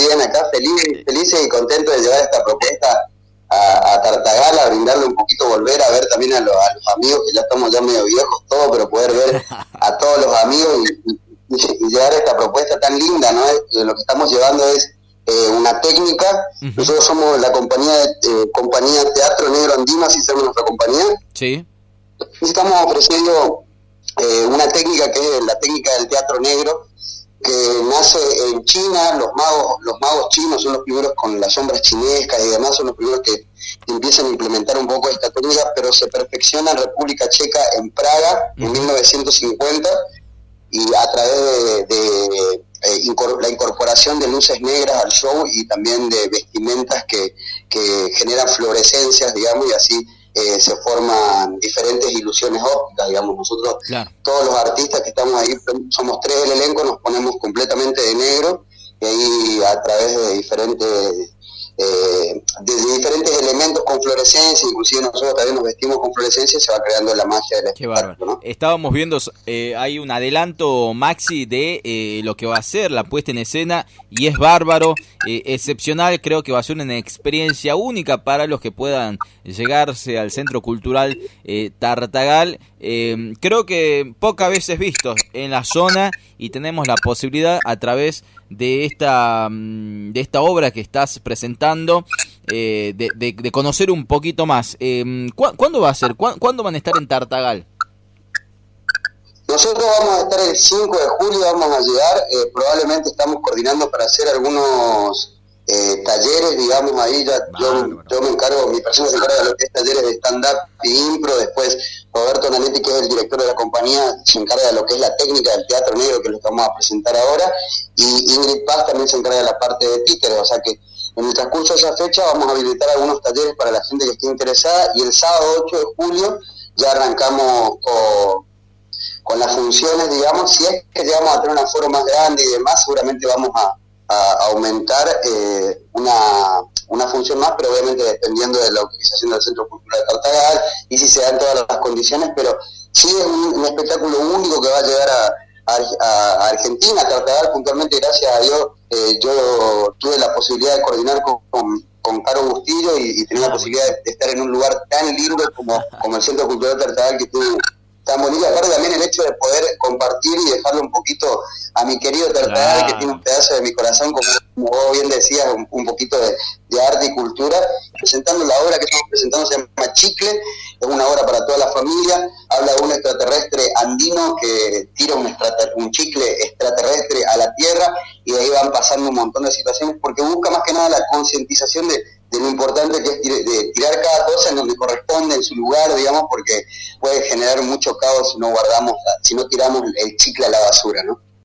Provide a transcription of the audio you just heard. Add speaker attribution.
Speaker 1: bien, acá felices y contentos de llevar esta propuesta a Tartagal, a brindarle un poquito, volver a ver también a los amigos, que ya estamos ya medio viejos todos, pero poder ver a todos los amigos y llevar esta propuesta tan linda, ¿no? Lo que estamos llevando es una técnica. Nosotros somos la compañía Teatro Negro Andino, así se llama nuestra compañía.
Speaker 2: Sí.
Speaker 1: Y estamos ofreciendo una técnica que es la técnica del teatro negro, que nace en China. Los magos chinos son los primeros con las sombras chinescas y demás, son los primeros que empiezan a implementar un poco esta técnica, pero se perfecciona en República Checa, en Praga, en 1950, y a través de la incorporación de luces negras al show y también de vestimentas que generan fluorescencias, digamos, y así se forman diferentes ilusiones ópticas, digamos. Nosotros, claro, todos los artistas que estamos ahí, somos 3 del elenco, nos ponemos completamente de negro, y ahí a través de diferentes elementos con fluorescencia, inclusive nosotros también nos vestimos con fluorescencia, se va creando la magia del espectáculo, ¿no?
Speaker 2: Estábamos viendo, hay un adelanto, Maxi, de lo que va a ser la puesta en escena, y es bárbaro, excepcional. Creo que va a ser una experiencia única para los que puedan llegarse al Centro Cultural Tartagal. Creo que pocas veces vistos en la zona, y tenemos la posibilidad a través de esta obra que estás presentando de conocer un poquito más. ¿Cuándo va a ser? ¿Cuándo van a estar en Tartagal?
Speaker 1: Nosotros vamos a estar el 5 de julio, vamos a llegar, probablemente estamos coordinando para hacer algunos talleres, digamos, ahí ya yo me encargo, mi persona se encarga de lo que es talleres de stand-up y impro. Después Roberto Nanetti, que es el director de la compañía, se encarga de lo que es la técnica del teatro negro, que lo vamos a presentar ahora, y Ingrid Paz también se encarga de la parte de títeres. O sea que en el transcurso de esa fecha vamos a habilitar algunos talleres para la gente que esté interesada, y el sábado 8 de julio ya arrancamos con las funciones, digamos. Si es que llegamos a tener un aforo más grande y demás, seguramente vamos a aumentar una función más, pero obviamente dependiendo de la utilización del Centro Cultural de Tartagal y si se dan todas las condiciones. Pero sí es un espectáculo único que va a llegar a Argentina, a Tartagal puntualmente. Gracias a Dios yo tuve la posibilidad de coordinar con Caro Bustillo y tener la posibilidad de estar en un lugar tan lindo como el Centro Cultural de Tartagal, que tuvo tan bonito. Aparte también el hecho de poder compartir y dejarle un poquito a mi querido Tartagal, que tiene un pedazo de mi corazón, como vos bien decías, un poquito de arte y cultura, presentando la obra que estamos presentando. Se llama Chicle, es una obra para toda la familia, habla de un extraterrestre andino que tira un chicle extraterrestre a la Tierra, y de ahí van pasando un montón de situaciones, porque busca más que nada la concientización de lo importante que es de tirar cada cosa en donde corresponde, en su lugar, digamos, porque puede generar mucho caos si no tiramos el chicle a la basura, ¿no?